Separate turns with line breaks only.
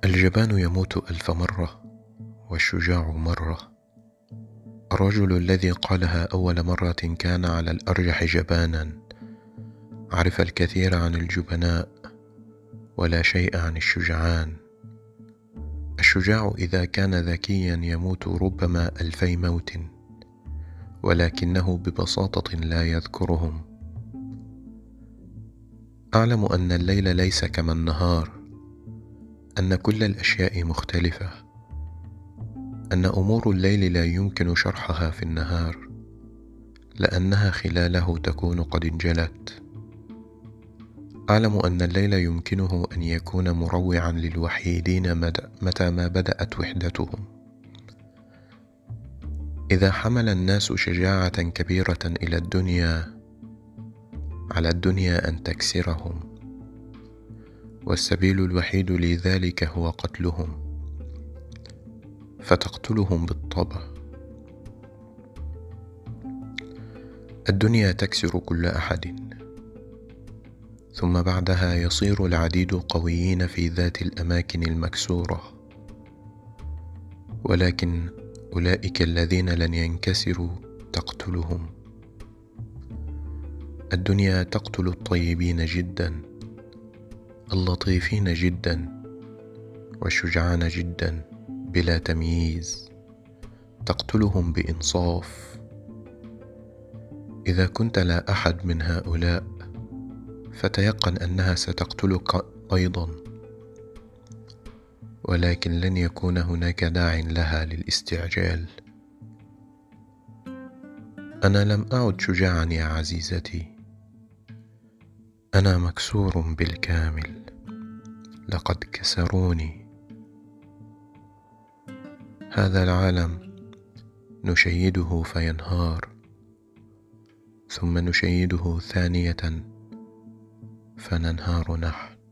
الجبان يموت 1000 مرة، والشجاع مرة. الرجل الذي قالها أول مرة كان على الأرجح جبانا، عرف الكثير عن الجبناء ولا شيء عن الشجعان. الشجاع إذا كان ذكيا يموت ربما 2000 موت، ولكنه ببساطة لا يذكرهم. أعلم أن الليل ليس كما النهار، أن كل الأشياء مختلفة، أن أمور الليل لا يمكن شرحها في النهار، لأنها خلاله تكون قد انجلت. أعلم أن الليل يمكنه أن يكون مروعا للوحيدين متى ما بدأت وحدتهم. إذا حمل الناس شجاعة كبيرة إلى الدنيا، على الدنيا أن تكسرهم، والسبيل الوحيد لذلك هو قتلهم، فتقتلهم بالطبع. الدنيا تكسر كل أحد، ثم بعدها يصير العديد قويين في ذات الأماكن المكسورة، ولكن أولئك الذين لن ينكسروا تقتلهم. الدنيا تقتل الطيبين جدا، اللطيفين جدا، والشجعان جدا بلا تمييز، تقتلهم بإنصاف. إذا كنت لا أحد من هؤلاء فتيقن أنها ستقتلك أيضا، ولكن لن يكون هناك داع لها للاستعجال. أنا لم أعد شجاعا يا عزيزتي، أنا مكسور بالكامل، لقد كسروني. هذا العالم نشيده فينهار، ثم نشيده ثانية فننهار نحن.